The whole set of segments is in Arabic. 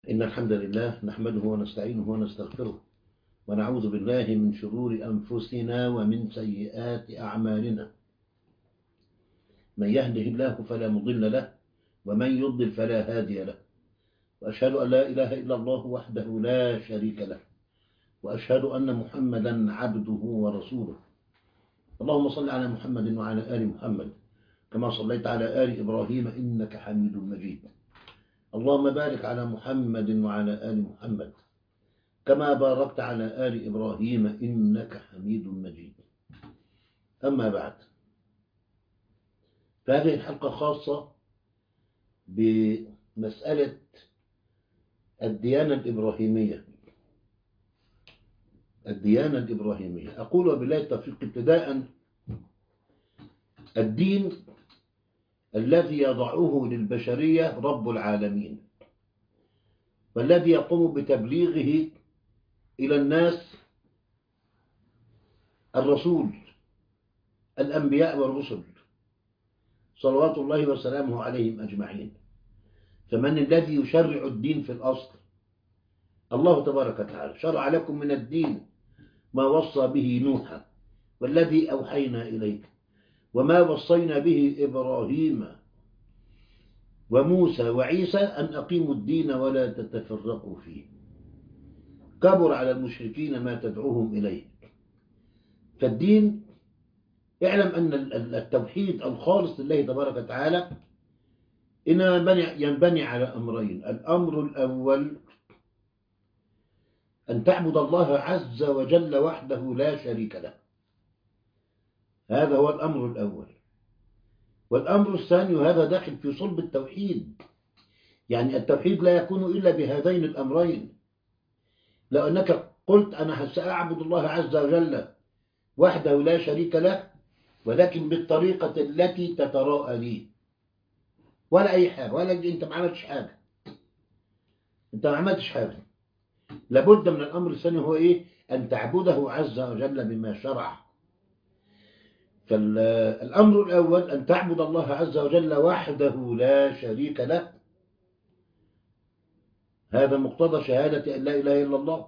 إن الحمد لله نحمده ونستعينه ونستغفره ونعوذ بالله من شرور أنفسنا ومن سيئات أعمالنا. من يهده الله فلا مضل له ومن يضلل فلا هادي له، وأشهد أن لا إله إلا الله وحده لا شريك له، وأشهد أن محمدا عبده ورسوله. اللهم صل على محمد وعلى آل محمد كما صليت على آل إبراهيم إنك حميد مجيد. اللهم بارك على محمد وعلى آل محمد كما باركت على آل إبراهيم إنك حميد مجيد. أما بعد، فهذه الحلقة خاصة بمسألة الديانة الإبراهيمية. الديانة الإبراهيمية، أقول وبالله التوفيق ابتداء: الدين الذي يضعه للبشرية رب العالمين، والذي يقوم بتبليغه إلى الناس الرسول، الأنبياء والرسل صلوات الله وسلامه عليهم أجمعين. فمن الذي يشرع الدين في الأصل؟ الله تبارك وتعالى. شرع لكم من الدين ما وصى به نوحا والذي أوحينا إليك وما وصينا به إبراهيم وموسى وعيسى أن أقيموا الدين ولا تتفرقوا فيه. كبر على المشركين ما تدعوهم إليه. فالدين، اعلم أن التوحيد الخالص لله تبارك وتعالى إنما ينبني على أمرين. الأمر الأول أن تعبد الله عز وجل وحده لا شريك له، هذا هو الأمر الأول. والأمر الثاني، وهذا داخل في صلب التوحيد، يعني التوحيد لا يكون إلا بهذين الأمرين. لو أنك قلت أنا سأعبد الله عز وجل وحده لا شريك له، ولكن بالطريقة التي تتراءى لي، ولا أي حاجة، ولا أنت ما عملتش حاجة، أنت ما عملتش حاجة. لابد من الأمر الثاني، هو إيه؟ أن تعبده عز وجل بما شرع. فالأمر الأول أن تعبد الله عز وجل وحده لا شريك له، هذا مقتضى شهادة أن لا إله إلا الله.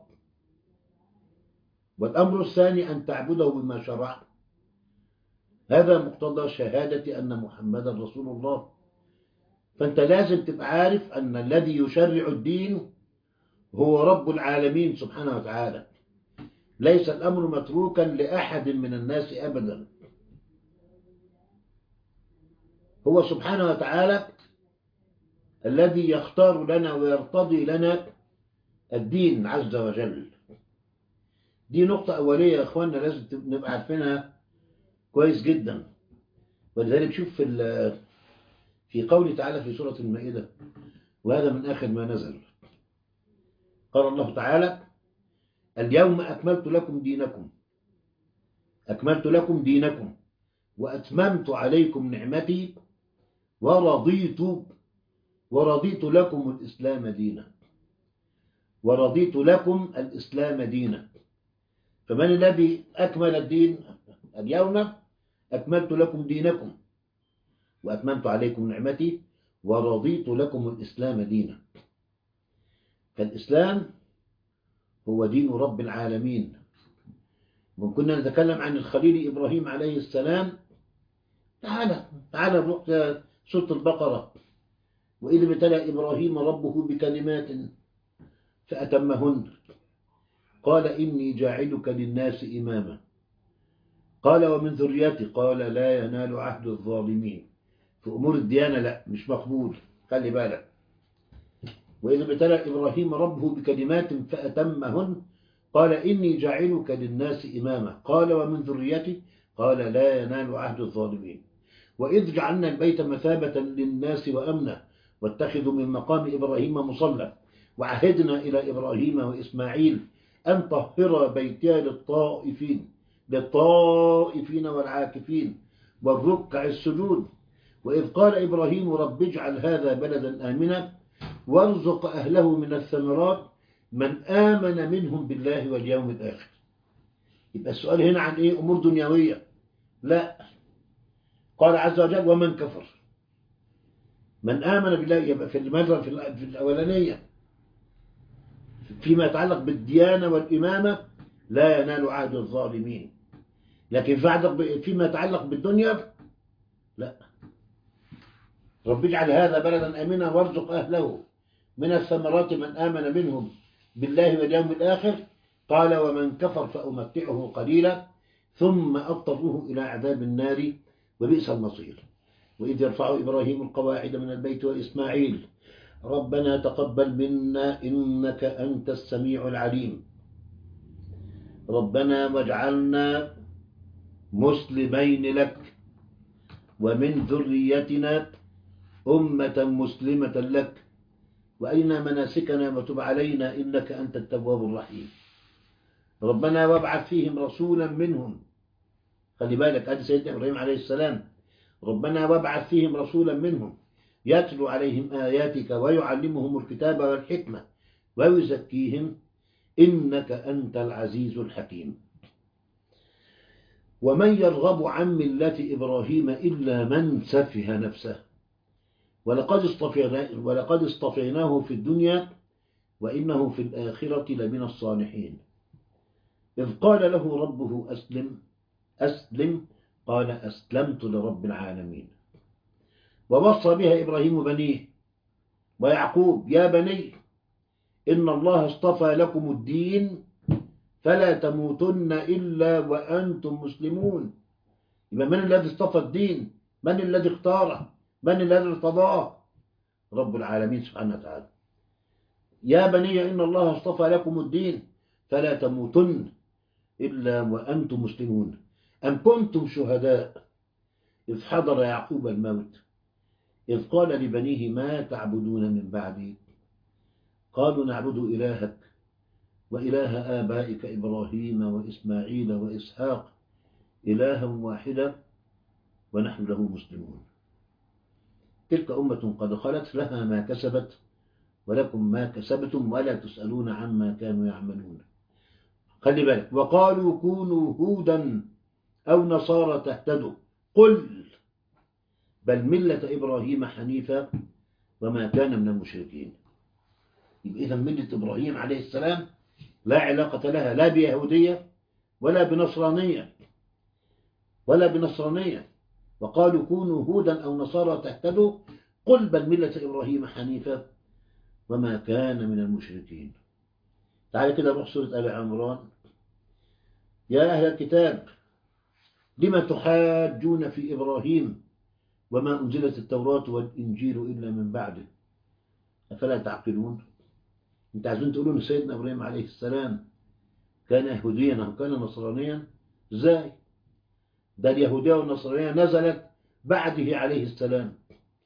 والأمر الثاني أن تعبده بما شرع، هذا مقتضى شهادة أن محمدا رسول الله. فأنت لازم تبقى عارف أن الذي يشرع الدين هو رب العالمين سبحانه وتعالى. ليس الأمر متروكا لأحد من الناس أبدا. هو سبحانه وتعالى الذي يختار لنا ويرتضي لنا الدين عز وجل. دي نقطة أولية يا أخواننا، لازم نبقى عارفينها كويس جدا. ولذلك شوف في قوله تعالى في سورة المائدة، وهذا من آخر ما نزل، قال الله تعالى: اليوم أكملت لكم دينكم، أكملت لكم دينكم وأتممت عليكم نعمتي ورضيت لكم الإسلام دينا. ورضيت لكم الإسلام دينا. فمن الذي أكمل الدين؟ اليوم أكملت لكم دينكم وأتممت عليكم نعمتي ورضيت لكم الإسلام دينا. فالإسلام هو دين رب العالمين. وكنا نتكلم عن الخليل إبراهيم عليه السلام. تعالى نروح سورة البقرة: وإذ ابتلى إبراهيم ربه بكلمات فأتمهن قال إني جاعلك للناس إماما قال ومن ذريتي قال لا ينال عهد الظالمين. في أمور الديانة لا، مش مقبول، خلي بالك. وإذ ابتلى إبراهيم ربه بكلمات فأتمهن قال إني جاعلك للناس إماما قال ومن ذريتي قال لا ينال عهد الظالمين. وإذ جعلنا البيت مثابة للناس وأمنا واتخذوا من مقام إبراهيم مصلى وعهدنا إلى إبراهيم وإسماعيل أن طهر بيتي للطائفين والعاكفين والركع السجود. وإذ قال إبراهيم رب اجعل هذا بلدا آمنا وارزق أهله من الثمرات من آمن منهم بالله واليوم الآخر. يبقى السؤال هنا عن إيه؟ أمور دنيوية؟ لا، قال عز وجل ومن كفر. من آمن بالله، يبقى في المرة في الأولانية. فيما يتعلق بالديانة والإمامة لا ينال عهد الظالمين، لكن فيما يتعلق بالدنيا لا. رب اجعل هذا بلدا آمنا وارزق أهله من الثمرات من آمن منهم بالله واليوم الآخر. قال ومن كفر فأمتعه قليلا ثم أضطره إلى عذاب النار وبئس المصير. وإذ يرفع إبراهيم القواعد من البيت وإسماعيل ربنا تقبل منا إنك أنت السميع العليم ربنا واجعلنا مسلمين لك ومن ذريتنا أمة مسلمة لك وأرنا مناسكنا وتب علينا إنك أنت التواب الرحيم. ربنا وابعث فيهم رسولا منهم. خلي بالك أدي سيدنا إبراهيم عليه السلام. ربنا وابعث فيهم رسولا منهم يتلو عليهم آياتك ويعلمهم الكتاب والحكمة ويزكيهم إنك أنت العزيز الحكيم. ومن يرغب عن ملة إبراهيم إلا من سفه نفسه ولقد اصطفيناه في الدنيا وإنه في الآخرة لمن الصالحين. إذ قال له ربه أسلم قال أسلمت لرب العالمين. ووصى بها إبراهيم بنيه ويعقوب يا بني إن الله اصطفى لكم الدين فلا تموتن إلا وأنتم مسلمون. يبقى من الذي اصطفى الدين؟ من الذي اختاره؟ من الذي ارتضاه؟ رب العالمين سبحانه وتعالى. يا بني إن الله اصطفى لكم الدين فلا تموتن إلا وأنتم مسلمون. أم كنتم شهداء إذ حضر يعقوب الموت إذ قال لبنيه ما تعبدون من بعدي قالوا نعبد إلهك وإله آبائك إبراهيم وإسماعيل وإسحاق إلها واحدا ونحن له مسلمون. تلك أمة قد خلت لها ما كسبت ولكم ما كسبتم ولا تسألون عما كانوا يعملون. خلي بالك وقالوا كونوا هودا أو نصارى تهتدوا قل بل ملة إبراهيم حنيفا وما كان من المشركين. يبقى إذن ملة إبراهيم عليه السلام لا علاقة لها لا بيهودية ولا بنصرانية وقالوا كونوا هودا أو نصارى تهتدوا قل بل ملة إبراهيم حنيفا وما كان من المشركين. تعالى كده نروح سورة آل عمران. يا أهل الكتاب لما تحاجون في إبراهيم وما أنزلت التوراة والإنجيل إلا من بعده أفلا تعقلون. انت عايزين تقولون سيدنا إبراهيم عليه السلام كان يهوديا أو كان نصرانيا؟ ازاي؟ ده اليهودية والنصرانية نزلت بعده عليه السلام.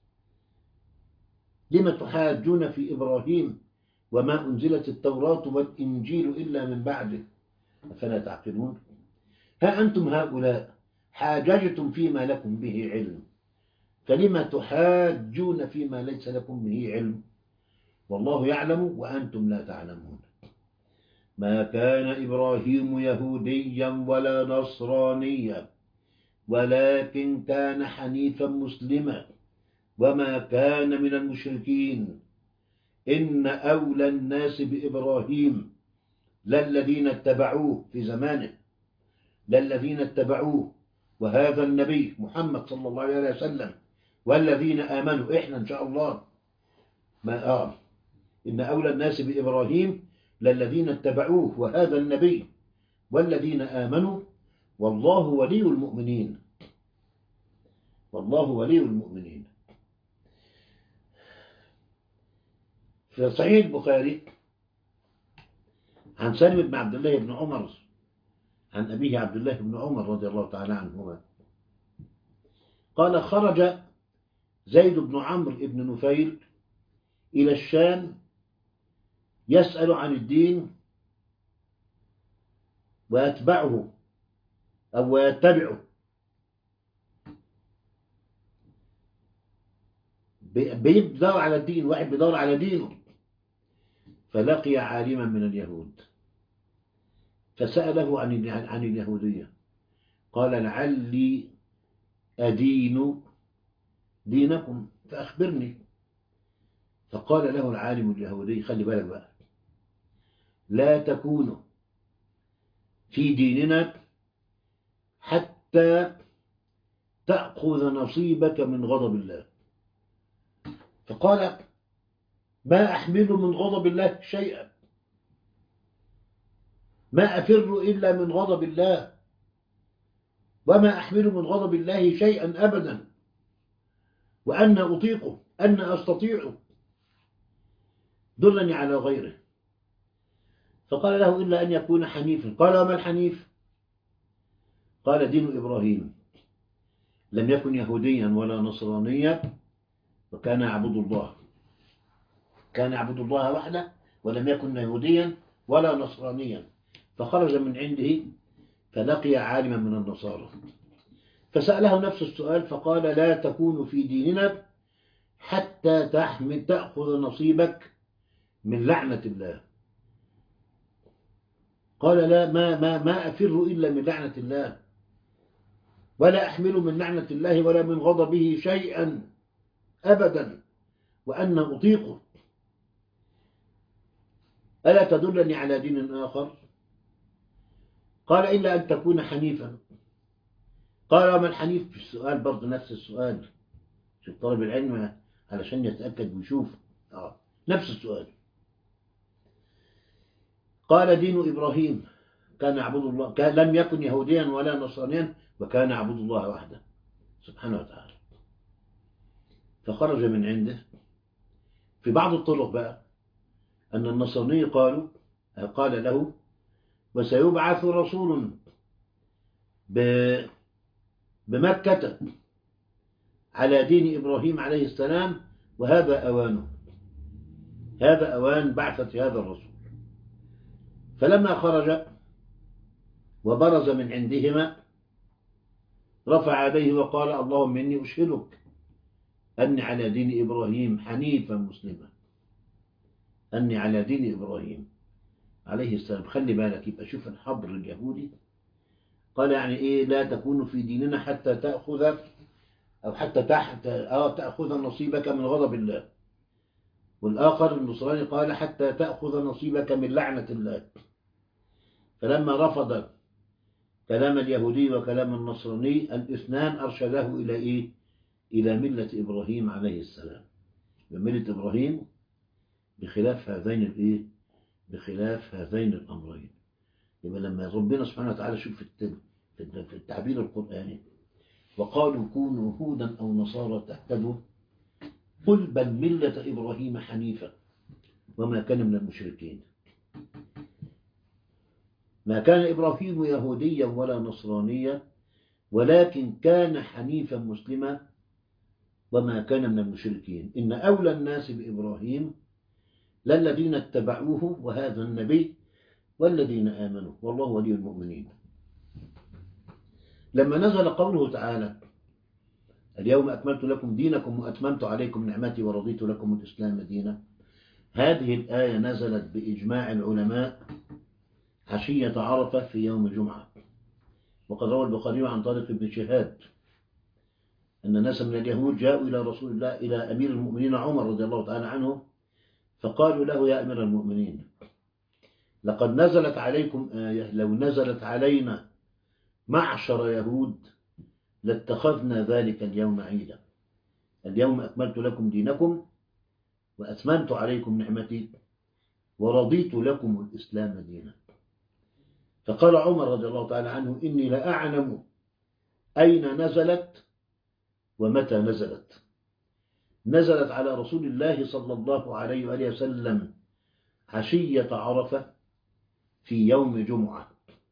لما تحاجون في إبراهيم وما أنزلت التوراة والإنجيل إلا من بعده أفلا تعقلون. ها أنتم هؤلاء حاججتم فيما لكم به علم فلما تحاجون فيما ليس لكم به علم والله يعلم وأنتم لا تعلمون. ما كان إبراهيم يهوديا ولا نصرانيا ولكن كان حنيفا مسلما وما كان من المشركين. إن أولى الناس بإبراهيم للذين اتبعوه في زمانه للذين اتبعوه وهذا النبي محمد صلى الله عليه وسلم والذين آمنوا إحنا إن شاء الله إن أولى الناس بإبراهيم للذين اتبعوه وهذا النبي والذين آمنوا والله ولي المؤمنين. والله ولي المؤمنين. في صحيح البخاري عن سالم بن عبد الله بن عمر عن أبيه عبد الله بن عمر رضي الله تعالى عنهما قال خرج زيد بن عمرو بن نفيل إلى الشام يسأل عن الدين ويتبعه أو يتبعه بيدور على الدين واحد بيدور على دينه فلقي عالما من اليهود فسأله عن اليهودية قال لعلي أدين دينكم فأخبرني. فقال له العالم اليهودي خلي بالك بقى لا تكون في ديننا حتى تأخذ نصيبك من غضب الله. فقال ما أحمل من غضب الله شيئا، ما أفر إلا من غضب الله، وما أحمل من غضب الله شيئا أبدا، وأنا أطيقه، أنا أستطيعه، دلني على غيره. فقال له إلا أن يكون حنيفا. قال وما الحنيف؟ قال دين إبراهيم، لم يكن يهوديا ولا نصرانيا، وكان يعبد الله، كان يعبد الله وحده، ولم يكن يهوديا ولا نصرانيا. فخرج من عنده فلقي عالما من النصارى فسأله نفس السؤال، فقال لا تكون في ديننا حتى تأخذ نصيبك من لعنة الله. قال لا، ما أفر إلا من لعنة الله، ولا أحمل من لعنة الله ولا من غضبه شيئا أبدا، وأنا أطيقه. ألا تدلني على دين آخر؟ قال إلا أن تكون حنيفا. قال وما الحنيف؟ في السؤال برضه نفس السؤال، شوف طالب العلم علشان يتأكد ويشوف نفس السؤال. قال دين إبراهيم، كان يعبد الله، لم يكن يهوديا ولا نصرانيا، وكان يعبد الله وحده سبحانه وتعالى. فخرج من عنده. في بعض الطرق بقى أن النصراني قال له وسيبعث رسول بمكة على دين إبراهيم عليه السلام، وهذا أوانه، هذا أوان بعثة هذا الرسول. فلما خرج وبرز من عندهما رفع يديه وقال اللهم إني أشهدك أني على دين إبراهيم حنيفا مسلما، أني على دين إبراهيم عليه السلام. خلي بالك، يبقى شوف الحبر اليهودي قال يعني إيه لا تكون في ديننا حتى تأخذ أو حتى تأخذ نصيبك من غضب الله، والآخر النصراني قال حتى تأخذ نصيبك من لعنة الله. فلما رفض كلام اليهودي وكلام النصراني الاثنان أرشده إلى إيه؟ إلى ملة إبراهيم عليه السلام. ملة إبراهيم بخلاف هذين الإيه؟ بخلاف هذين الأمرين. يبقى لما ربنا سبحانه وتعالى شوف في التعبير القرآني وقالوا كونوا هودا أو نصارى تهتدوا، قل بل ملة إبراهيم حنيفا وما كان من المشركين. ما كان إبراهيم يهوديا ولا نصرانيا، ولكن كان حنيفا مسلما وما كان من المشركين. إن أولى الناس بإبراهيم للذين اتبعوه وهذا النبي والذين آمنوا والله ولي المؤمنين. لما نزل قوله تعالى اليوم أكملت لكم دينكم وأتممت عليكم نعمتي ورضيت لكم الإسلام دينا، هذه الآية نزلت بإجماع العلماء عشية عرفة في يوم الجمعة. وقد روى البخاري عن طارق بن شهاب أن ناس من اليهود جاءوا إلى رسول الله إلى أمير المؤمنين عمر رضي الله تعالى عنه، فقالوا له يا أمير المؤمنين لقد نزلت عليكم آية لو نزلت علينا معشر يهود لاتخذنا ذلك اليوم عيدا، اليوم أكملت لكم دينكم وأتممت عليكم نعمتي ورضيت لكم الإسلام دينا. فقال عمر رضي الله تعالى عنه إني لأعلم أين نزلت ومتى نزلت. نزلت على رسول الله صلى الله عليه وآله وسلم عشية عرفة في يوم جمعة،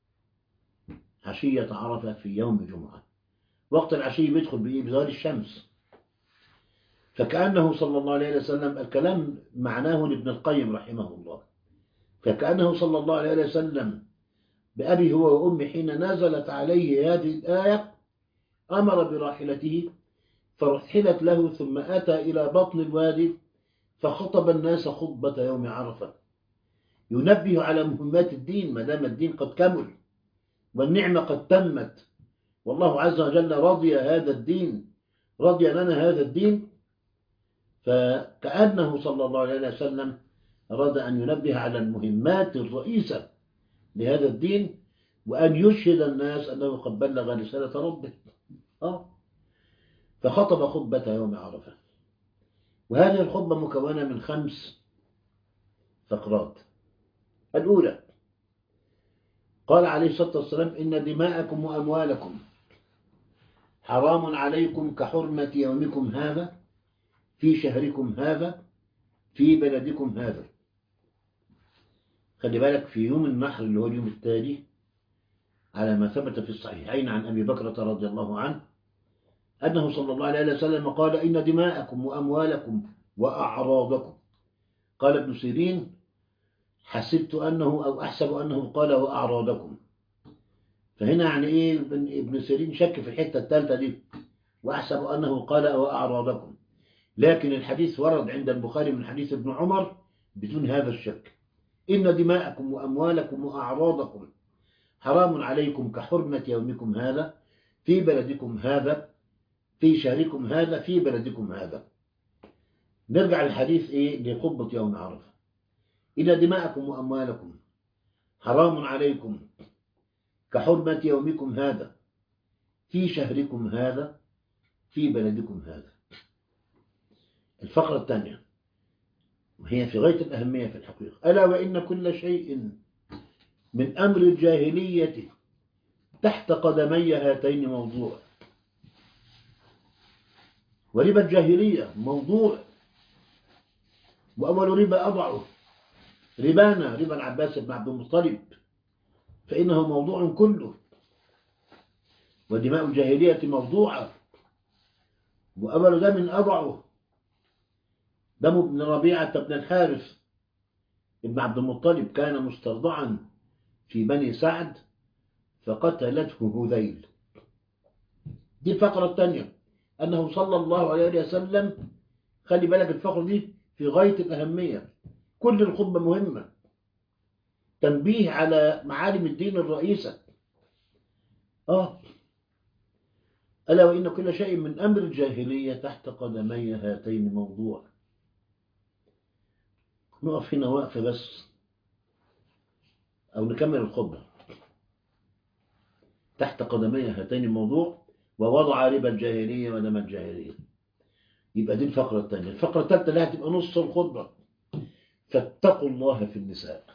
عشية عرفة في يوم جمعة. وقت العشي بيدخل بزوال الشمس، فكأنه صلى الله عليه وسلم الكلام معناه لابن القيم رحمه الله، فكأنه صلى الله عليه وسلم بأبي هو وأمي حين نزلت عليه هذه الآية أمر براحلته فرحلت له ثم أتى إلى بطن الوادي فخطب الناس خطبة يوم عرفة ينبه على مهمات الدين ما دام الدين قد كمل والنعمة قد تمت، والله عز وجل رضي هذا الدين، رضي لنا هذا الدين. فكأنه صلى الله عليه وسلم أراد أن ينبه على المهمات الرئيسة لهذا الدين، وأن يشهد الناس أنه قد بلغ رسالة ربه. فخطب خطبة يوم عرفة، وهذه الخطبة مكونة من 5 فقرات. الأولى، قال عليه الصلاة والسلام: إن دماءكم وأموالكم حرام عليكم كحرمة يومكم هذا في شهركم هذا في بلدكم هذا. خلي بالك، في يوم النحر اللي هو اليوم التالي، على ما ثبت في الصحيحين عن أبي بكرة رضي الله عنه أنه صلى الله عليه وسلم قال: إن دماءكم وأموالكم وأعراضكم. قال ابن سيرين: حسبت أنه أو أحسب أنه قال وأعراضكم. فهنا يعني إيه؟ ابن سيرين شك في الحتة الثالثة دي، وأحسب أنه قال وأعراضكم، لكن الحديث ورد عند البخاري من حديث ابن عمر بدون هذا الشك: إن دماءكم وأموالكم وأعراضكم حرام عليكم كحرمة يومكم هذا في بلدكم هذا في شهركم هذا في بلدكم هذا. نرجع للحديث لخطبة يوم عرفة: إن دماءكم وأموالكم حرام عليكم كحرمة يومكم هذا في شهركم هذا في بلدكم هذا. الفقرة الثانية وهي في غاية الأهمية في الحقيقة: ألا وإن كل شيء من أمر الجاهلية تحت قدمي هاتين موضوع. وربا الجاهلية موضوع، وأول ربا أضعه ربانا، ربا العباس بن عبد المطلب، فإنه موضوع كله. ودماء الجاهلية موضوعة، وأول دم أضعه دم ابن ربيعة بن الحارث ابن عبد المطلب، كان مسترضعا في بني سعد فقتلته هذيل. دي الفقرة الثانية، أنه صلى الله عليه وسلم، خلي بالك الفقرة دي في غاية الأهمية، كل الخطبة مهمة، تنبيه على معالم الدين الرئيسة. ألا وإن كل شيء من أمر الجاهلية تحت قدمي هاتين موضوع. نقف هنا وقفة بس أو نكمل الخطبة. تحت قدمي هاتين موضوع، ووضع ربا الجاهلية ودم الجاهلية. يبقى دي الفقرة الثانية. الفقرة الثالثة اللي هتبقى نص الخطبة: فاتقوا الله في النساء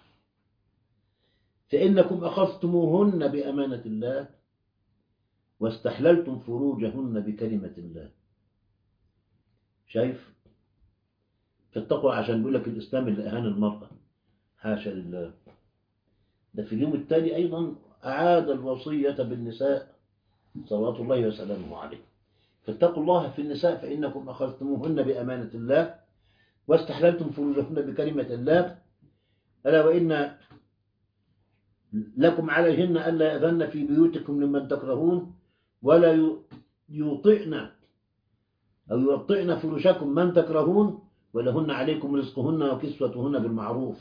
فإنكم أخذتموهن بأمانة الله واستحللتم فروجهن بكلمة الله. شايف؟ فاتقوا، عشان بيقول لك الإسلام اللي أهان المرأة، حاشا لله. ده في اليوم التالي أيضا أعاد الوصية بالنساء صلوات الله وسلامه عليه: فاتقوا الله في النساء فإنكم أخذتموهن بأمانة الله واستحللتم فروجهن بكلمة الله. ألا وإن لكم عليهن ألا يأذن في بيوتكم لمن تكرهون ولا يوطئن أو يوطئن فرشكم من تكرهون ولهن عليكم رزقهن وكسوتهن بالمعروف.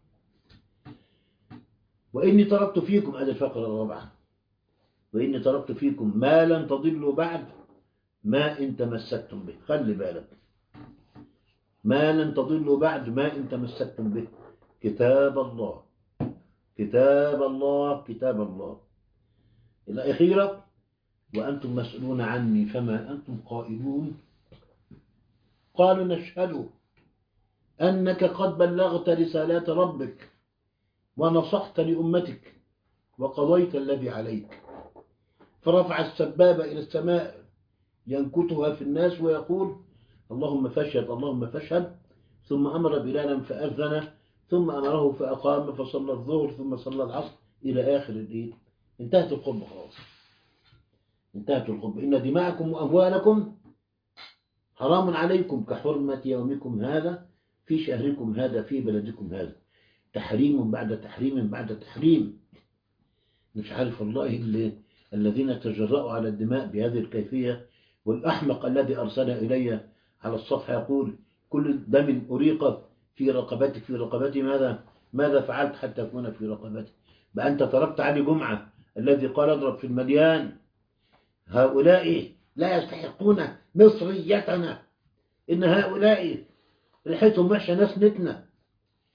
وإني تركت فيكم، هذه الفقرة الرابعة: وإني تركت فيكم ما لن تضلوا بعد ما إن تمسكتم به. خلي بالك، ما لن تضلوا بعد ما إن تمسكتم به: كتاب الله كتاب الله كتاب الله. الأخيرة: وأنتم مسؤولون عني فما أنتم قائلون. قالوا: نشهد أنك قد بلغت رسالات ربك ونصحت لأمتك وقضيت الذي عليك. فرفع السبابة إلى السماء ينكتها في الناس ويقول: اللهم فاشهد اللهم فاشهد. ثم أمر بلالا فأذن، ثم أمره فأقام فصلى الظهر ثم صلى العصر إلى آخر الليل. انتهت الخطبة خلاص، انتهت الخطبة. إن دماءكم وأموالكم حرام عليكم كحرمة يومكم هذا في شهركم هذا في بلدكم هذا. تحريم بعد تحريم بعد تحريم. مش عارف والله الذين تجرأوا على الدماء بهذه الكيفية. والأحمق الذي أرسل إلي على الصفحة يقول: كل دم أريق في رقبتك في رقبتي، ماذا فعلت حتى أكون في رقبتي؟ بقى أنت تركت علي جمعة الذي قال اضرب في المليان. هؤلاء لا يستحقون مصريتنا، إن هؤلاء ريحتهم وحشة، ناس نتنا.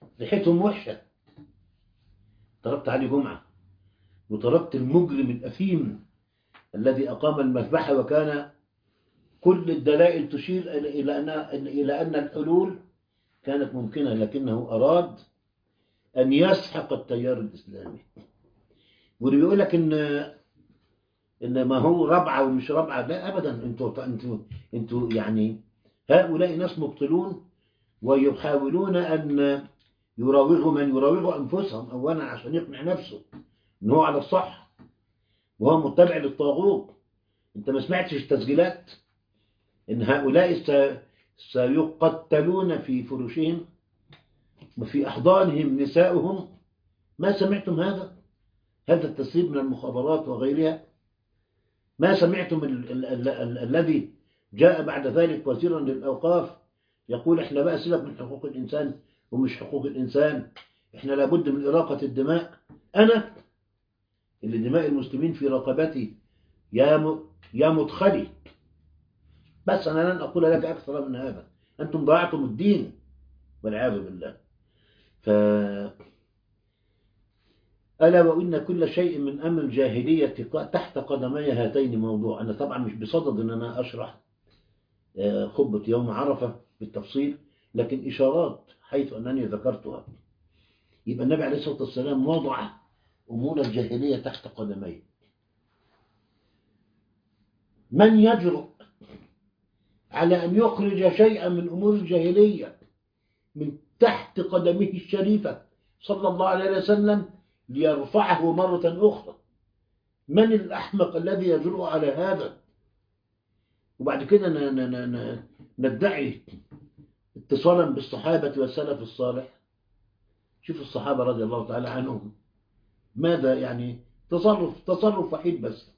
ريحتهم وحشة. طلبت علي جمعة، وطلبت المجرم الأثيم الذي أقام المذبحة، وكان كل الدلائل تشير إلى أن الحلول كانت ممكنة، لكنه أراد أن يسحق التيار الإسلامي. واللي بيقول لك إن ما هو ربعة ومش ربعة، لا أبدا. أنتوا يعني هؤلاء ناس مبطلون، ويحاولون أن يراوغوا من يراوغوا أنفسهم أولا عشان يقنع نفسه إن هو على الصح، وهو متبع للطاغوت. أنت ما سمعتش التسجيلات إن هؤلاء سيقتلون في فرشهم وفي أحضانهم نساؤهم؟ ما سمعتم هذا التسريب من المخابرات وغيرها؟ ما سمعتم الذي جاء بعد ذلك وزيرا للأوقاف يقول إحنا بقى سيبك من حقوق الإنسان ومش حقوق الإنسان، إحنا لابد من إراقة الدماء. أنا اللي دماء المسلمين في رقبتي يا مدخلي، بس أنا لن أقول لك أكثر من هذا. أنتم ضيعتم الدين والعياذ بالله. ألا وإن كل شيء من أمر الجاهلية تحت قدمي هاتين موضوع. أنا طبعا مش بصدد أن أنا أشرح خطبة يوم عرفة بالتفصيل، لكن إشارات حيث أنني ذكرتها. يبقى النبي عليه الصلاة والسلام وضع أمور الجاهلية تحت قدميه. من يجرؤ على أن يخرج شيئا من أمور الجاهلية من تحت قدمه الشريفة صلى الله عليه وسلم ليرفعه مرة أخرى؟ من الأحمق الذي يجرؤ على هذا؟ وبعد كده ندعي اتصالا بالصحابة والسلف الصالح. شوف الصحابة رضي الله تعالى عنهم ماذا يعني، تصرف وحيد بس.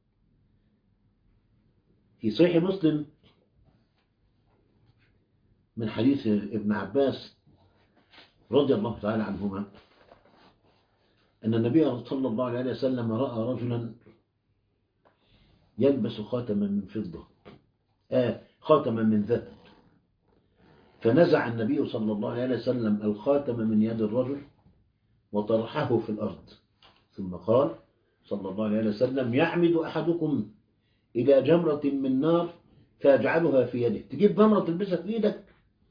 في صحيح مسلم من حديث ابن عباس رضي الله تعالى عنهما أن النبي صلى الله عليه وسلم رأى رجلا يلبس خاتما من فضة، خاتما من ذهب، فنزع النبي صلى الله عليه وسلم الخاتم من يد الرجل وطرحه في الأرض، ثم قال صلى الله عليه وسلم: يعمد أحدكم إلى جمرة من نار فيجعلها في يده. تجيب جمرة تلبسها في يدك؟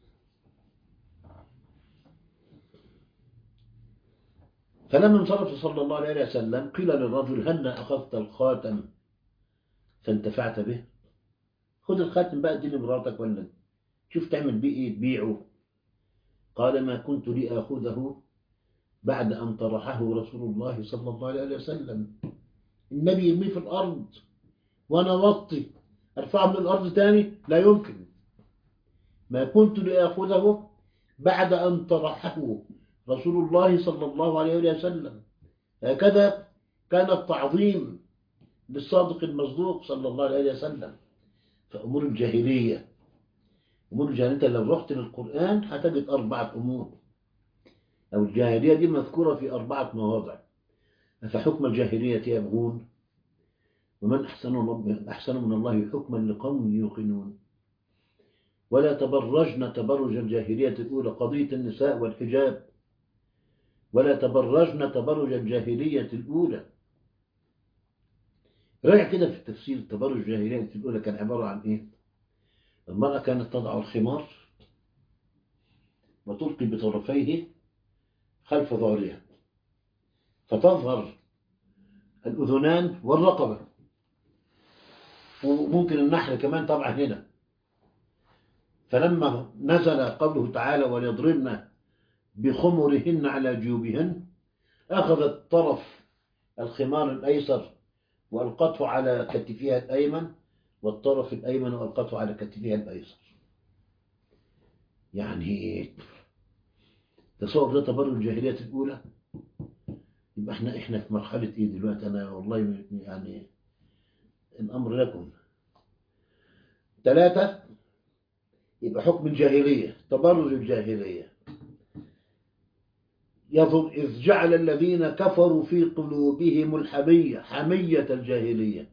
فلما انصرف صلى الله عليه وسلم قيل للرجل: هل أخذت الخاتم فانتفعت به؟ خذ الخاتم بقى اديه لمراتك، ولا شوف تعمل بيه ايه، تبيعه. قال: ما كنت لآخذه بعد أن طرحه رسول الله صلى الله عليه وسلم. النبي يرميه في الأرض وأنا وطي أرفعه من الأرض تاني؟ لا يمكن. ما كنت لآخذه بعد أن طرحه رسول الله صلى الله عليه وسلم. هكذا كان التعظيم للصادق المصدوق صلى الله عليه وسلم. فأمور الجاهلية، أمور الجاهلية لو رحت للقرآن هتجد 4 أمور، أو الجاهلية دي مذكورة في 4 مواضع. أفحكم الجاهلية يبغون ومن أحسن من الله حكما لقوم يوقنون. ولا تبرجن تبرج الجاهلية الأولى، قضية النساء والحجاب. ولا تبرجن تبرج الجاهلية الأولى. راجع كده في التفسير، تبرج الجاهلية الأولى كان عبارة عن إيه؟ المرأة كانت تضع الخمار وتلقي بطرفيه خلف ظهرها فتظهر الأذنان والرقبة، وممكن النحر كمان طبعا هنا. فلما نزل قوله تعالى: وليضربن بخمرهن على جيوبهن، أخذت طرف الخمار الأيسر وألقته على كتفها الأيمن، والطرف الأيمن وألقته على كتفها الأيسر. يعني تصور ده تبرج الجاهلية الأولى. يبقى احنا في مرحلة ايه دلوقتي؟ أنا والله يعني الأمر لكم. 3 يبقى حكم الجاهلية، تبرج الجاهلية. إذ جعل الذين كفروا في قلوبهم الحمية، حمية الجاهلية.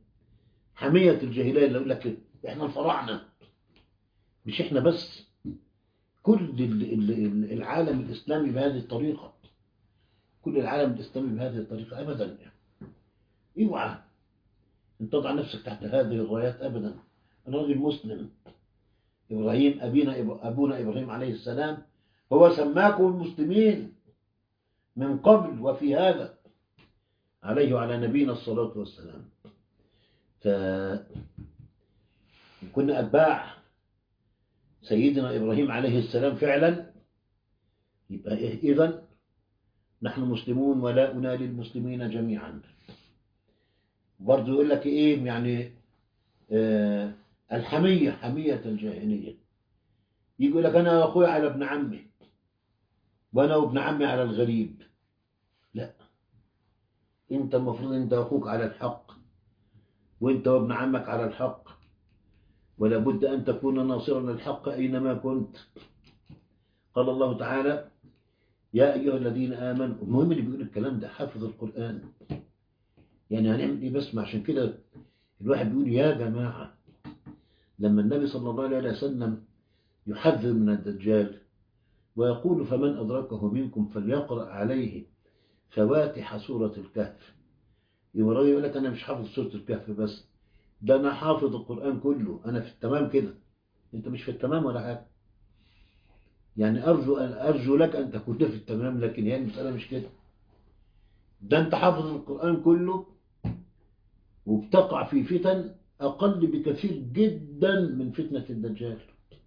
حمية الجاهلية اللي يقول لك احنا الفراعنة، مش احنا بس، كل العالم الإسلامي بهذه الطريقة، كل العالم الإسلامي بهذه الطريقة أبدا. اوعى أن تضع نفسك تحت هذه الرايات أبدا. أنا راجل مسلم، إبراهيم أبونا إبراهيم عليه السلام هو سماكم المسلمين من قبل وفي هذا، عليه وعلى نبينا الصلاة والسلام. فكنا أتباع سيدنا إبراهيم عليه السلام فعلا، يبقى إذن نحن مسلمون ولاؤنا للمسلمين جميعا. برضو يقول لك إيه يعني الحمية حمية الجاهلية، يقول لك أنا وأخوي على ابن عمي وأنا وابن عمي على الغريب. لا، أنت المفروض أنت وأخوك على الحق، وأنت وابن عمك على الحق، ولا بد أن تكون ناصرا للحق أينما كنت. قال الله تعالى يا أيها الذين آمنوا. المهم اللي بيقول الكلام ده حافظ القرآن. يعني هنعمل إيه بس؟ عشان كده الواحد بيقول يا جماعة، لما النبي صلى الله عليه وسلم يحذر من الدجال ويقول فمن أدركه منكم فليقرأ عليه فواتح سورة الكهف، يقول لك أنا مش حافظ سورة الكهف بس، ده أنا حافظ القرآن كله، أنا في التمام كده. أنت مش في التمام ولا حاجة. يعني أرجو لك أن تكون في التمام، لكن هي المسألة مش كده. ده أنت حافظ القرآن كله وبتقع في فتن أقل بكثير جدا من فتنة الدجال.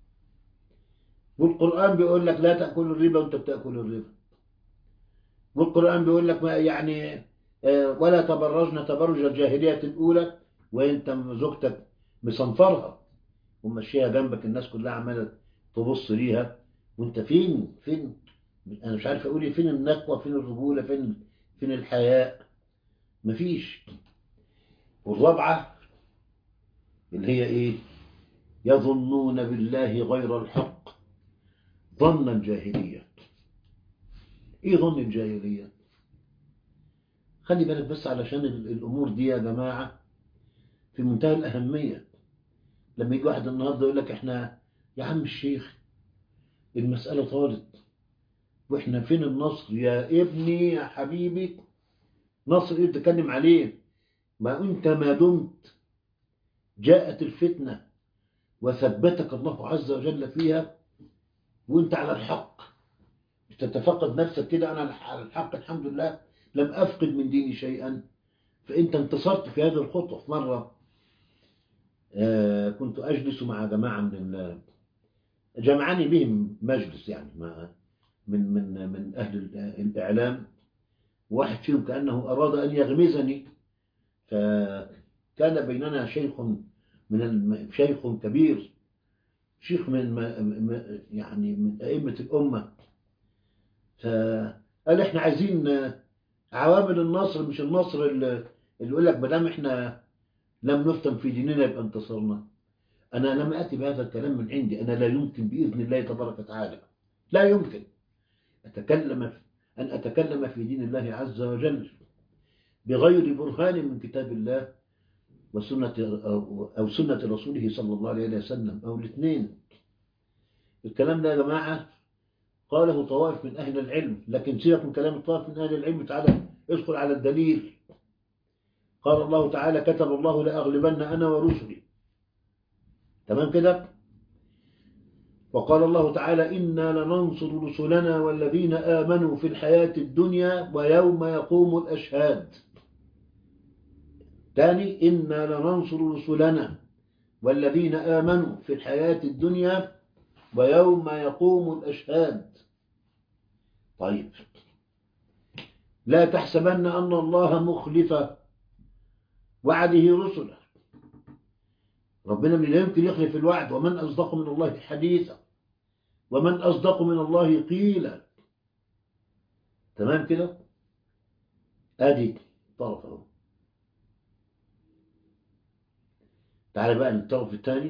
والقرآن بيقول لك لا تأكل الربا وأنت بتأكل الربا. والقرآن بيقول لك ما يعني ولا تبرجن تبرج الجاهلية الأولى وأنت زوجتك مصنفرها ومشيها جنبك، الناس كلها عمالة تبص ليها، وأنت فين أنا مش عارف أقول إيه، فين النقوة، فين الرجولة، فين الحياء؟ مفيش. والرابعة اللي هي إيه؟ يظنون بالله غير الحق ظن الجاهلية. إيه ظن الجاهلية؟ خلي بالك بس علشان الأمور دي يا جماعة في منتهى الأهمية. لما يجي واحد النهاردة يقول لك إحنا يا عم الشيخ المسألة طالت وإحنا فين النصر يا ابني يا حبيبي؟ نصر إيه تتكلم عليه؟ ما أنت ما دمت جاءت الفتنة وثبتك الله عز وجل فيها وأنت على الحق، تتفقد نفسك كده أنا على الحق الحمد لله لم أفقد من ديني شيئا، فأنت انتصرت في هذه الخطوة. في مرة كنت أجلس مع جماعة جمعني بهم مجلس يعني من أهل الإعلام، واحد فيهم كأنه أراد أن يغمزني، فكان بيننا شيخ كبير، شيخ يعني من أئمة الأمة، فقال إحنا عايزين عوامل النصر، مش النصر اللي يقول لك ما دام إحنا لم نفتن في ديننا يبقى انتصرنا. أنا لم أتي بهذا الكلام من عندي، أنا لا يمكن بإذن الله تبارك وتعالى، لا يمكن أن أتكلم في دين الله عز وجل بغير برهان من كتاب الله وسنة أو سنة رسوله صلى الله عليه وسلم أو الاثنين. الكلام ده يا جماعة قاله طوائف من أهل العلم، لكن سيبك من كلام الطوائف من أهل العلم، تعالى ادخل على الدليل. قال الله تعالى كتب الله لأغلبن أنا ورسلي، تمام كده؟ وقال الله تعالى إنا لننصر رسلنا والذين آمنوا في الحياة الدنيا ويوم يقوم الأشهاد. ثاني إنا لننصر رسلنا والذين آمنوا في الحياة الدنيا ويوم يقوم الأشهاد. طيب لا تحسبن أن الله مخلف وعده رسله، ربنا من لا يمكن يخلف الوعد، ومن أصدق من الله حديثا ومن أصدق من الله قيلا. تمام كده؟ ادي طرف اهو. تعالى بقى للطرف الثاني.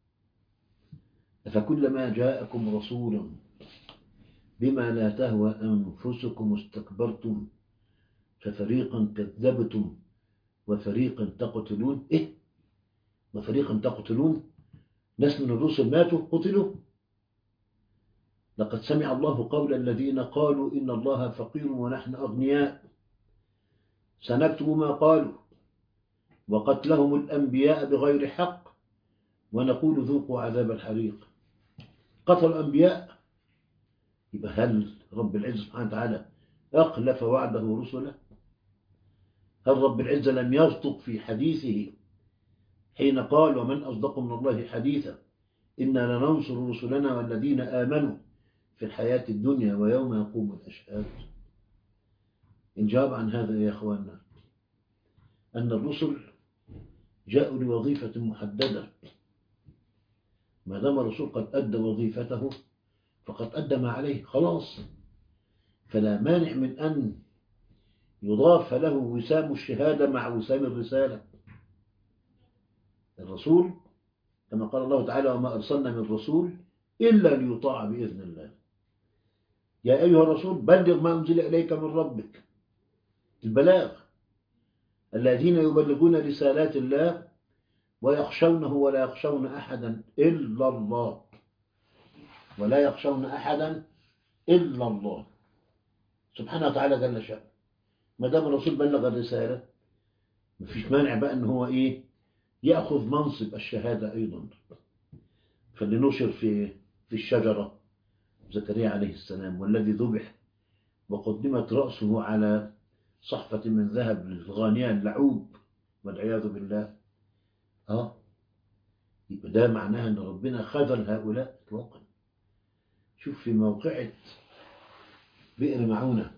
فكلما جاءكم رسول بما لا تهوى أنفسكم استكبرتم ففريقا كذبتم وفريقا تقتلون. إيه؟ وفريقا تقتلون؟ ناس من الرسل ماتوا قتلوا؟ لقد سمع الله قول الذين قالوا إن الله فقير ونحن أغنياء سنكتب ما قالوا وقتلهم الأنبياء بغير حق ونقول ذوقوا عذاب الحريق. قتل الأنبياء، يبقى هل رب العزة سبحانه وتعالى أخلف وعده رسله؟ هل رب العزة لم يصدق في حديثه حين قال ومن أصدق من الله حديثا إنا لننصر رسلنا والذين آمنوا في الحياة الدنيا ويوم يقوم الأشهاد؟ الجواب عن هذا يا أخواننا أن الرسل جاءوا لوظيفة محددة، ما دام الرسول قد أدى وظيفته فقد أدى ما عليه خلاص، فلا مانع من أن يضاف له وسام الشهادة مع وسام الرسالة. الرسول كما قال الله تعالى وما أرسلنا من رسول إلا ليطاع بإذن الله. يا أيها الرسول بلغ ما أنزل إليك من ربك، البلاغ. الذين يبلغون رسالات الله ويخشونه ولا يخشون أحدا إلا الله، ولا يخشون أحدا إلا الله سبحانه وتعالى جل شأنه. ما دام الرسول بلغ الرسالة مفيش مانع بقى أن هو يأخذ منصب الشهادة أيضا. فاللي نشر في الشجرة زكريا عليه السلام والذي ذبح وقدمت رأسه على صحفة من ذهب للغانية اللعوب والعياذ بالله، يبقى ده معناها أن ربنا خذل هؤلاء إطلاقا. شوف في موقعة بئر معونة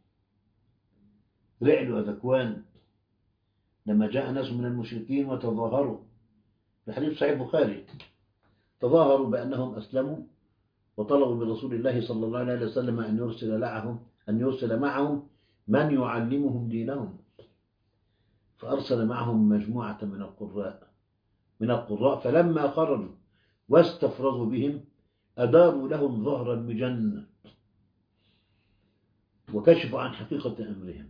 رعل وذكوان لما جاء ناس من المشركين وتظاهروا، في حديث صحيح البخاري، تظاهروا بأنهم أسلموا وطلبوا من رسول الله صلى الله عليه وسلم أن يرسل معهم من يعلمهم دينهم، فأرسل معهم مجموعة من القراء فلما خرجوا واستفرزوا بهم أداروا لهم ظهر المجن وكشفوا عن حقيقة أمرهم.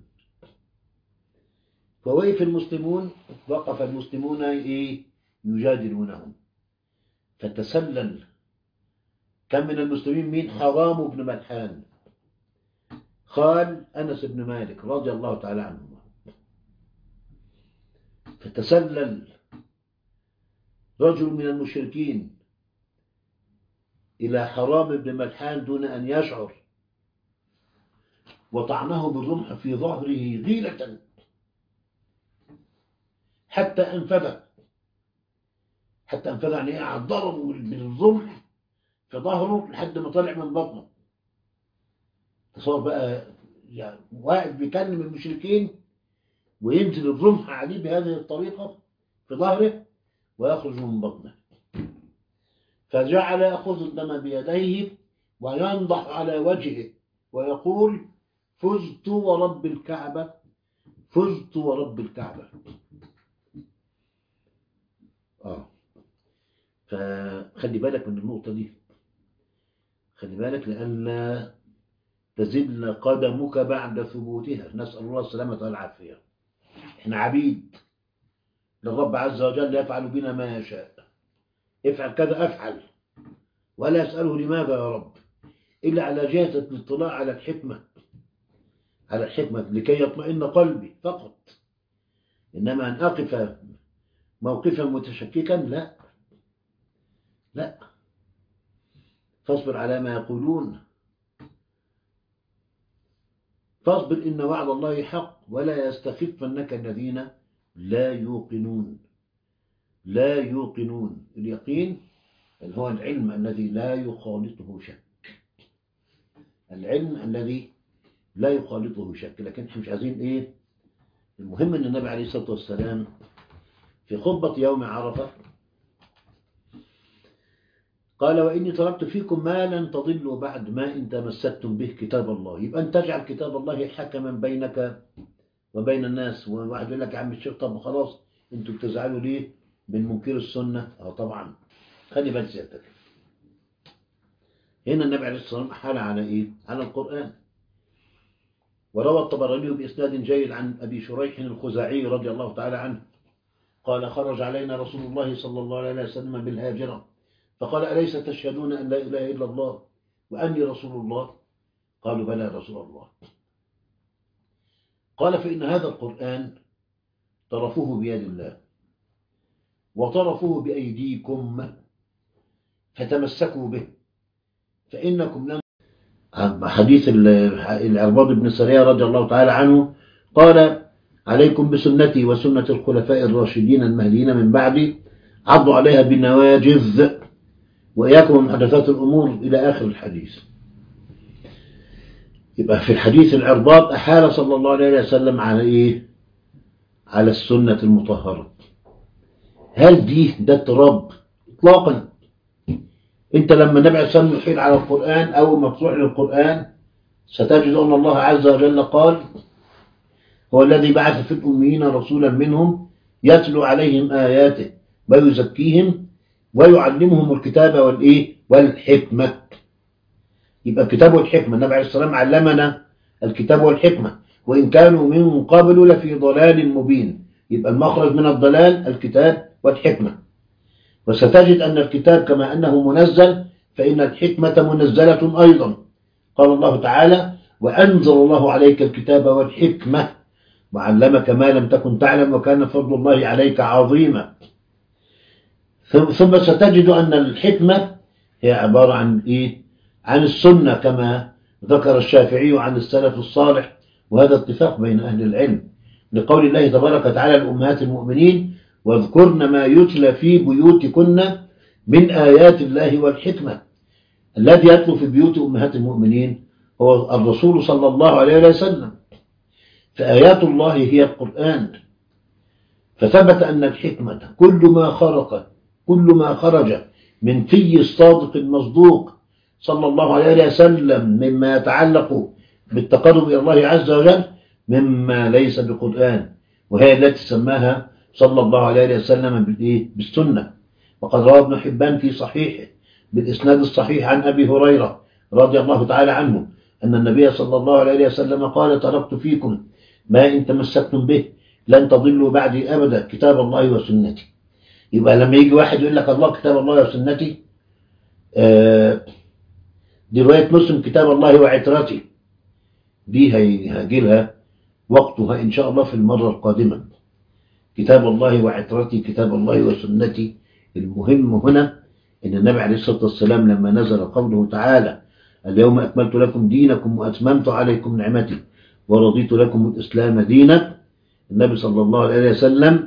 وقف المسلمون يجادلونهم، فتسلل كم من المسلمين مين؟ حرام بن ملحان خال أنس بن مالك رضي الله تعالى عنه، فتسلل رجل من المشركين إلى حرام بن ملحان دون أن يشعر وطعنه بالرمح في ظهره غيلة حتى أنفذ يعني قاعد ضربه بالرمح في ظهره لحد ما طلع من بطنه. تصور بقى يعني واحد بيكلم المشركين وينزل الرمح عليه بهذه الطريقة في ظهره ويخرج من بطنه، فجعل يأخذ الدم بيديه وينضح على وجهه ويقول فزت ورب الكعبة، فزت ورب الكعبة. فخلي بالك من النقطة دي، خلي بالك لأن تزل قدمك بعد ثبوتها. نسأل الله السلامة والعافية. احنا عبيد للرب عز وجل يفعل بنا ما يشاء، افعل كذا أفعل ولا أسأله لماذا يا رب إلا على جهة الاطلاع على الحكمة لكي يطمئن قلبي فقط. إنما أن أقف موقفا متشككا لا، فاصبر على ما يقولون، فاصبر إن وعد الله حق ولا يستخفنك الذين لا يوقنون. اليقين اللي هو العلم الذي لا يخالطه شك، العلم الذي لا يخالطه شك. لكن احنا مش عايزين المهم ان النبي عليه الصلاة والسلام في خطبة يوم عرفة قال وإني تركت فيكم ما لن تضلوا بعد ما إن تمسكتم به كتاب الله. يبقى أن تجعل كتاب الله حكما بينك وبين الناس. وواحد يقول لك يا عم الشيخ طب خلاص انتوا بتزعلوا ليه من منكر السنة؟ طبعا خلي بال سيادتك، هنا النبي عليه الصلاة والسلام حال على على القرآن. وروى الطبراني بإسناد جيد عن أبي شريح الخزاعي رضي الله تعالى عنه قال خرج علينا رسول الله صلى الله عليه وسلم بالهاجرة فقال أليس تشهدون أن لا إله إلا الله وأني رسول الله؟ قالوا بلى رسول الله. قال فإن هذا القرآن طرفوه بيد الله وطرفوه بأيديكم فتمسكوا به فإنكم لن. حديث العرباض بن سرية رضي الله تعالى عنه قال عليكم بسنتي وسنة الخلفاء الراشدين المهديين من بعدي عضوا عليها بالنواجذ وإياكم ومحدثات الأمور إلى آخر الحديث. يبقى في الحديث العرباض أحال صلى الله عليه وسلم على إيه؟ على السنة المطهرة. هل ده اضطراب؟ إطلاقا. أنت لما النبي عليه الصلاة والسلام يحيل على القرآن أو مفتوح للقرآن ستجد أن الله عز وجل قال هو الذي بعث في الأميين رسولا منهم يتلو عليهم آياته ويزكيهم ويعلمهم الكتاب والإيه؟ والحكمة. يبقى الكتاب والحكمة النبي عليه الصلاة والسلام علمنا الكتاب والحكمة وإن كانوا من قبل لفي ضلال مبين. يبقى المخرج من الضلال الكتاب والحكمة. وستجد أن الكتاب كما أنه منزل فإن الحكمة منزلة أيضا. قال الله تعالى وأنزل الله عليك الكتاب والحكمة وعلمك ما لم تكن تعلم وكان فضل الله عليك عظيما. ثم ستجد أن الحكمة هي عبارة عن إيه؟ عن السنة كما ذكر الشافعي عن السلف الصالح وهذا اتفاق بين أهل العلم لقول الله تبارك وتعالى لأمهات المؤمنين واذكرن ما يتلى في بيوتكن من آيات الله والحكمة. الذي يتلو في بيوت أمهات المؤمنين هو الرسول صلى الله عليه وسلم. فآيات الله هي القرآن. فثبت أن الحكمة كل ما خرج من في الصادق المصدوق صلى الله عليه وسلم مما يتعلق بالتقرب إلى الله عز وجل مما ليس بقرآن وهي التي سماها صلى الله عليه وسلم بالسنة. وقد روى ابن حبان في صحيحه بالإسناد الصحيح عن أبي هريرة رضي الله تعالى عنه أن النبي صلى الله عليه وسلم قال تركت فيكم ما إن تمسكتم به لن تضلوا بعدي أبدا كتاب الله وسنتي. يبقى لما يجي واحد يقول لك الله كتاب الله وسنتي دي رواية مسلم كتاب الله وعترتي دي هيجي لها وقتها إن شاء الله في المرة القادمة. كتاب الله وعترتي كتاب الله وسنتي. المهم هنا إن النبي عليه الصلاة والسلام لما نزل قوله تعالى اليوم أكملت لكم دينكم وأتممت عليكم نعمتي ورضيت لكم الإسلام دينا النبي صلى الله عليه وسلم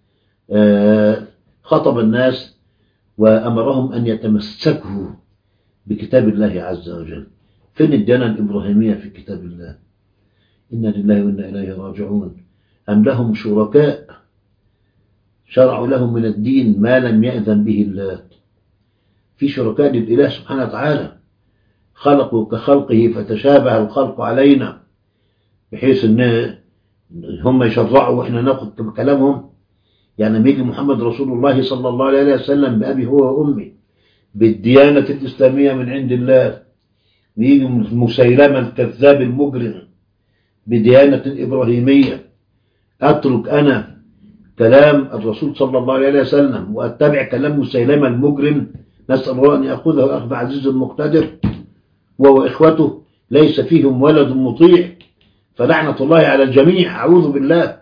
خطب الناس وأمرهم أن يتمسكوا بكتاب الله عز وجل. فين الديانة الإبراهيمية في كتاب الله؟ إنا لله وإنا إليه راجعون. أم لهم شركاء شرعوا لهم من الدين ما لم يأذن به الله. في شركاء للإله سبحانه وتعالى خلقوا كخلقه فتشابه الخلق علينا بحيث أن هم يشرعوا وإحنا ناخذ كلامهم. يعني لما يجي محمد رسول الله صلى الله عليه وسلم بأبي هو وأمي بالديانة الإسلامية من عند الله ويجي مسيلمة الكذاب المجرم بديانة إبراهيمية أترك أنا كلام الرسول صلى الله عليه وسلم وأتبع كلام مسيلمة المجرم نسأل الله أن يأخذه أخذ عزيز مقتدر وهو إخوته ليس فيهم ولد مطيع فلعنة الله على الجميع أعوذ بالله.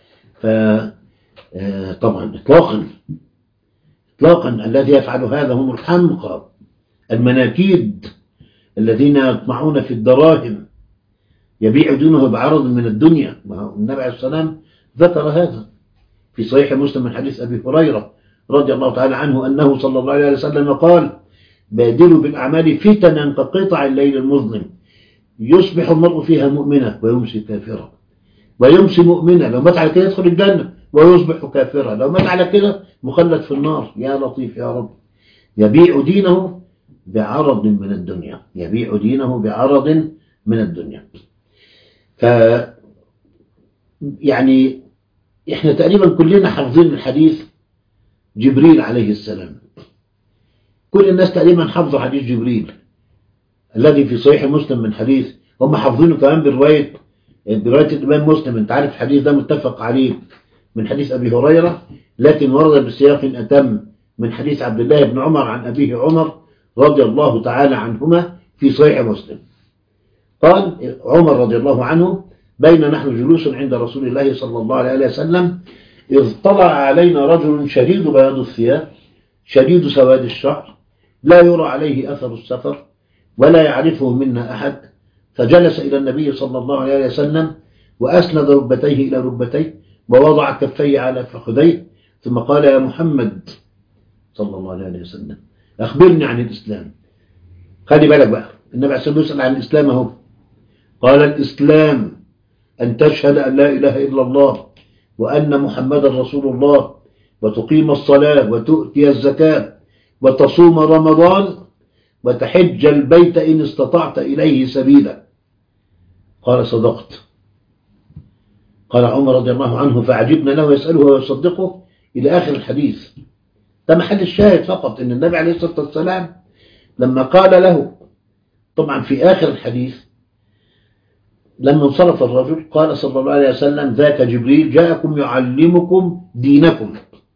طبعا إطلاقا الذي يفعل هذا هم الحمقى المناكيد الذين يطمعون في الدراهم يبيع دينه بعرض من الدنيا. النبي عليه الصلاة والسلام ذكر هذا في صحيح مسلم من حديث أبي هريرة رضي الله تعالى عنه أنه صلى الله عليه وسلم قال بادروا بالأعمال فتنا كقطع الليل المظلم يصبح المرء فيها مؤمنا ويمسي كافرا ويمسي مؤمنا لو مات على كده يدخل الجنة ويصبح كافرا لو مات على كده مخلد في النار. يا لطيف يا رب. يبيع دينه بعرض من الدنيا يبيع دينه بعرض من الدنيا. يعني احنا تقريبا كلنا حافظين الحديث جبريل عليه السلام. كل الناس تقريبا حافظوا حديث جبريل الذي في صحيح مسلم من حديث هم حافظينه كمان برواية الإمام مسلم. انت عارف الحديث ده متفق عليه من حديث أبي هريرة لكن ورد بسياق أتم من حديث عبد الله بن عمر عن أبيه عمر رضي الله تعالى عنهما في صحيح مسلم. قال عمر رضي الله عنه: بين نحن جلوس عند رسول الله صلى الله عليه وسلم إذ طلع علينا رجل شديد بياض الثياب شديد سواد الشعر لا يرى عليه أثر السفر ولا يعرفه منا أحد، فجلس إلى النبي صلى الله عليه وسلم وأسند ركبتيه إلى ركبتيه ووضع كفيه على فخذيه، ثم قال: يا محمد صلى الله عليه وسلم أخبرني عن الإسلام. خلي بالك بقى، النبي عليه الصلاة والسلام يسأل عن الإسلام أهو. قال: الإسلام أن تشهد أن لا إله إلا الله وأن محمدا رسول الله وتقيم الصلاة وتؤتي الزكاة وتصوم رمضان وتحج البيت إن استطعت إليه سبيلا. قال: صدقت. قال عمر رضي الله عنه: فعجبنا له يسأله ويصدقه إلى آخر الحديث. ده محل الشاهد فقط، إن النبي عليه الصلاة والسلام لما قال له، طبعا في آخر الحديث لما انصرف الرجل قال صلى الله عليه وسلم: ذاك جبريل جاءكم يعلمكم دينكم،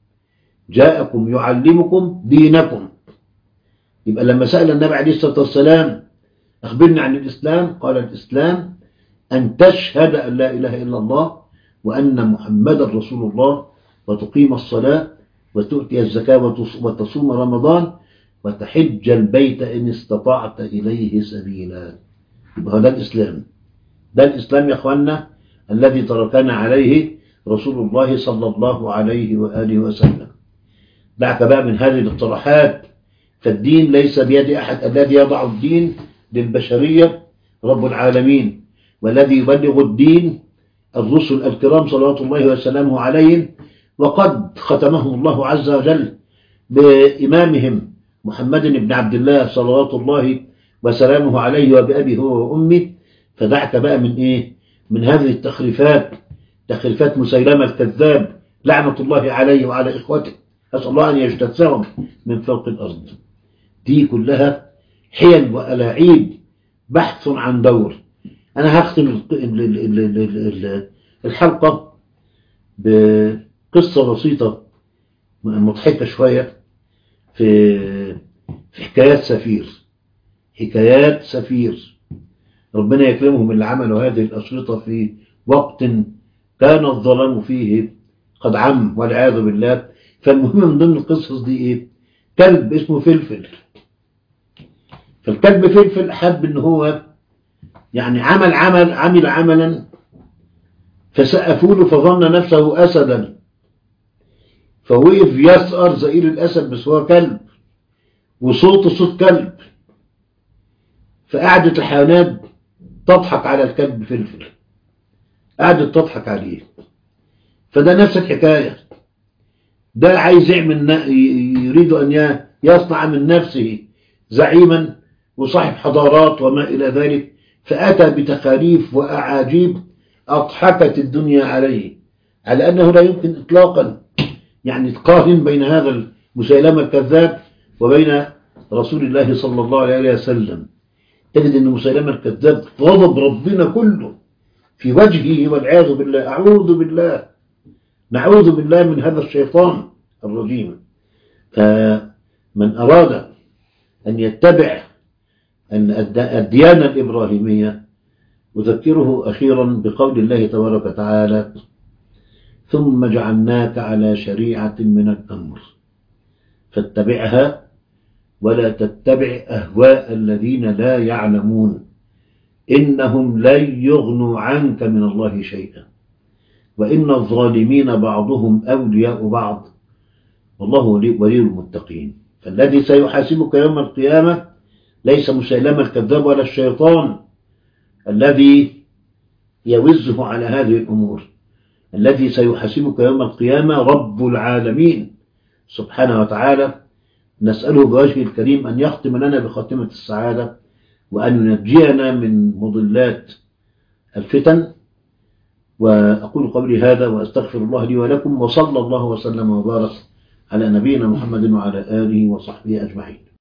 جاءكم يعلمكم دينكم. يبقى لما سأل النبي عليه الصلاة والسلام: أخبرني عن الإسلام، قال: الإسلام أن تشهد أن لا إله إلا الله وأن محمدا رسول الله وتقيم الصلاة وتؤتي الزكاة وتصوم رمضان وتحج البيت إن استطعت إليه سبيلا. يبقى ده الإسلام. ده الإسلام يا أخوانا الذي تركنا عليه رسول الله صلى الله عليه وآله وسلم. دعك بقى من هذه الاقتراحات، فالدين ليس بيد أحد، الذي يضع الدين للبشرية رب العالمين، والذي يبلغ الدين الرسل الكرام صلوات الله وسلامه عليهم، وقد ختمهم الله عز وجل بإمامهم محمد بن عبد الله صلوات الله وسلامه عليه وبأبيه هو وأمه. فدعك بقى من إيه؟ من هذه التخريفات، تخريفات مسيلمة الكذاب لعنة الله عليه وعلى إخوته، أسأل الله أن يجتثهم من فوق الأرض. دي كلها حيل وألاعيب بحث عن دور. أنا هختم الحلقة بقصة بسيطة مضحكة شوية في حكايات سفير. حكايات سفير، ربنا يكرمهم اللي عملوا هذه الأشرطة في وقت كان الظلام فيه قد عم والعياذ بالله. فالمهم من ضمن القصص دي إيه؟ كلب اسمه فلفل. فالكلب فلفل حب إن هو يعني عمل عملا فسقفوا له فظن نفسه أسدا، فوقف يسأر زئير الأسد بس هو كلب وصوته صوت كلب. فقعدت الحيوانات تضحك على الكلب فلفل، قعدت تضحك عليه. فده نفس الحكاية، ده عايز يعمل يريد أن يصنع من نفسه زعيما وصاحب حضارات وما إلى ذلك، فأتى بتخاريف وأعاجيب أضحكت الدنيا عليه، على أنه لا يمكن إطلاقا يعني تقارن بين هذا المسيلمة الكذاب وبين رسول الله صلى الله عليه وسلم. تجد أن مسيلمة الكذاب غضب ربنا كله في وجهه والعياذ بالله. أعوذ بالله، نعوذ بالله من هذا الشيطان الرجيم. فمن أراد أن يتبع الديانة الإبراهيمية أذكره أخيرا بقول الله تبارك وتعالى: ثم جعلناك على شريعة من الأمر فاتبعها ولا تتبع أهواء الذين لا يعلمون إنهم لن يغنوا عنك من الله شيئا وإن الظالمين بعضهم أولياء بعض والله ولي المتقين. فالذي سيحاسبك يوم القيامة ليس مسيلمة الكذاب ولا الشيطان الذي يوزه على هذه الأمور. الذي سيحاسبك يوم القيامة رب العالمين سبحانه وتعالى. نسأله بوجهه الكريم أن يختم لنا بخاتمة السعادة وأن ينجينا من مضلات الفتن. وأقول قولي هذا وأستغفر الله لي ولكم، وصلى الله وسلم وبارك على نبينا محمد وعلى آله وصحبه أجمعين.